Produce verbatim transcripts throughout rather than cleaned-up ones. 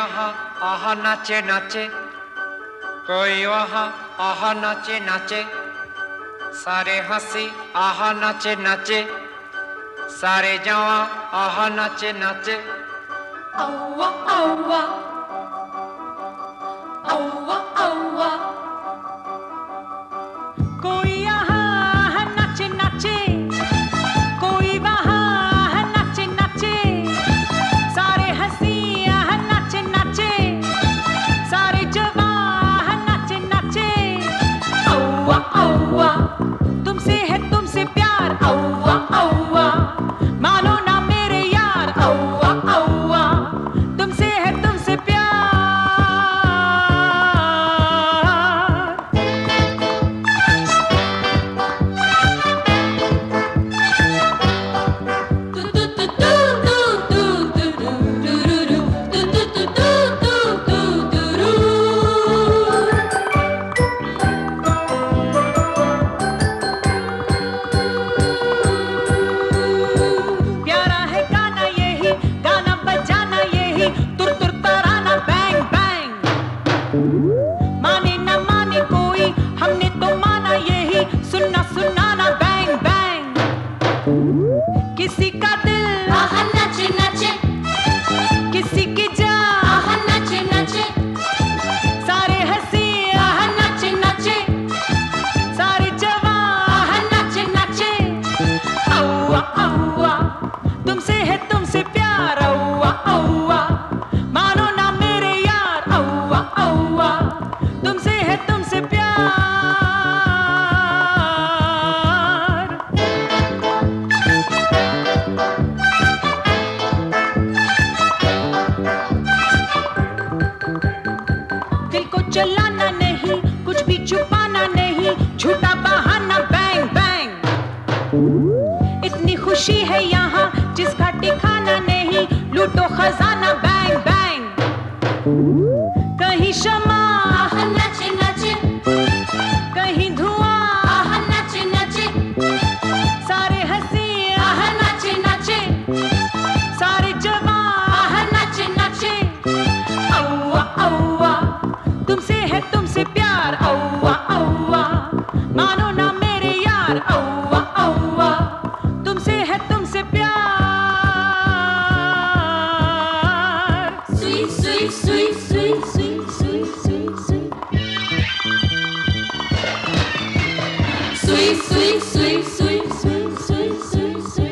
यहाँ आहा नाचे नाचे, कोई वहाँ आहा नाचे नाचे, सारे हंसी आहा नाचे नाचे, सारे जवां आहा नाचे नाचे। औवा औवा औवा औवा, कोई यहाँ नाचे नाचे, कोई वहाँ नाचे नाचे, सारे हंसी यहाँ नाचे नाचे, सारे जवां नाचे नाचे। औवा औवा, तुमसे है तुमसे प्यार, औवा औवा, मानो ना मेरे यार, औवा औवा, तुमसे है तुमसे प्यार। प्यारा है गाना यही, गाना बजाना यही, तुर तुर तराना बैंग बैंग। माने न माने कोई, हमने तो माना यही, सुनना सुनाना बैंग बैंग। किसी का दिल आहा नाचे नाचे, किसी की जान आहा नाचे नाचे, सारे हंसी आहा नाचे नाचे, सारे जवां आहा नाचे नाचे। औवा औवा, तुमसे है तुमसे प्यार, औवा औवा, मानो ना मेरे यार, औवा औवा, तुमसे है तुमसे प्यार। दिल को चलाना नहीं, कुछ भी छुपाना नहीं, झूठा बहाना बैंग बैंग। इतनी खुशी है यहाँ जिसका ठिकाना नहीं, लूटो खजाना बैंग बैंग। कहीं शमा आहा नाचे नाचे, कहीं धुआं आहा नाचे नाचे, सारे हंसी आहा नाचे नाचे, सारे जवां आहा नाचे नाचे। औवा औवा, तुमसे है तुमसे प्यार, औवा औवा, मानो ना मेरे यार, औवा औवा, तुमसे है तुमसे प्यार। सुई सुई सुई सुई सुई सुई सुई सुई, सुई सुई सुई सुई सुई सुई सुई सुई।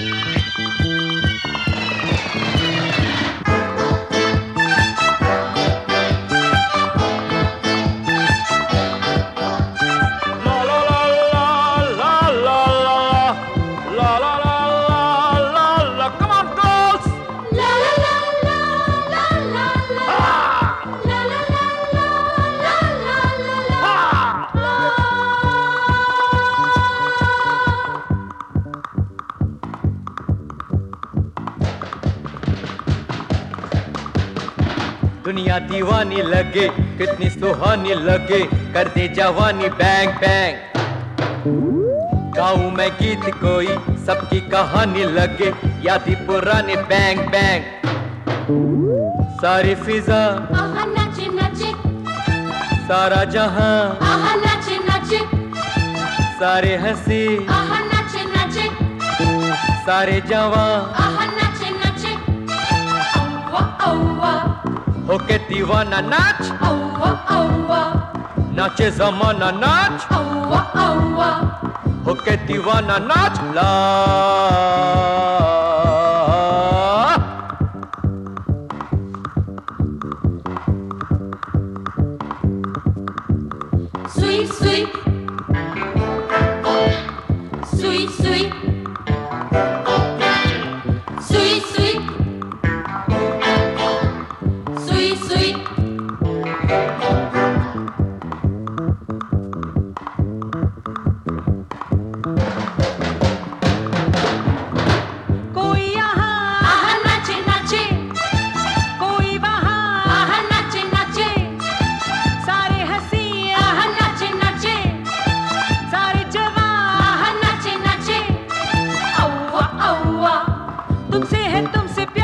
La la la la la la la la la la la la, come on girls! La la la la la la la, la la la la la la la दुनिया दीवानी लगे, कितनी सुहानी लगे, कर दे जवानी बैंग बैंग। गाऊं मैं गीत कोई, सबकी कहानी लगे, यादी पुरानी बैंग बैंग। सारी फिजा आहा नाचे नाचे, सारा जहां आहा नाचे नाचे, सारे हंसी आहा नाचे नाचे, सारे जवां आहा नाचे नाचे। औवा औवा होके दीवाना नाच, औवा औवा, नाचे जमाना नाच, औवा औवा, होके दीवाना नाच। ला सुई सुई सुई सुई सुई सुई सुई सुई। कोई यहाँ आहा नाचे नाचे, कोई वहाँ आहा नाचे नाचे, सारे हंसी आहा नाचे नाचे, सारे जवां आहा नाचे नाचे। औवा औवा, तुमसे है तुमसे प्यार।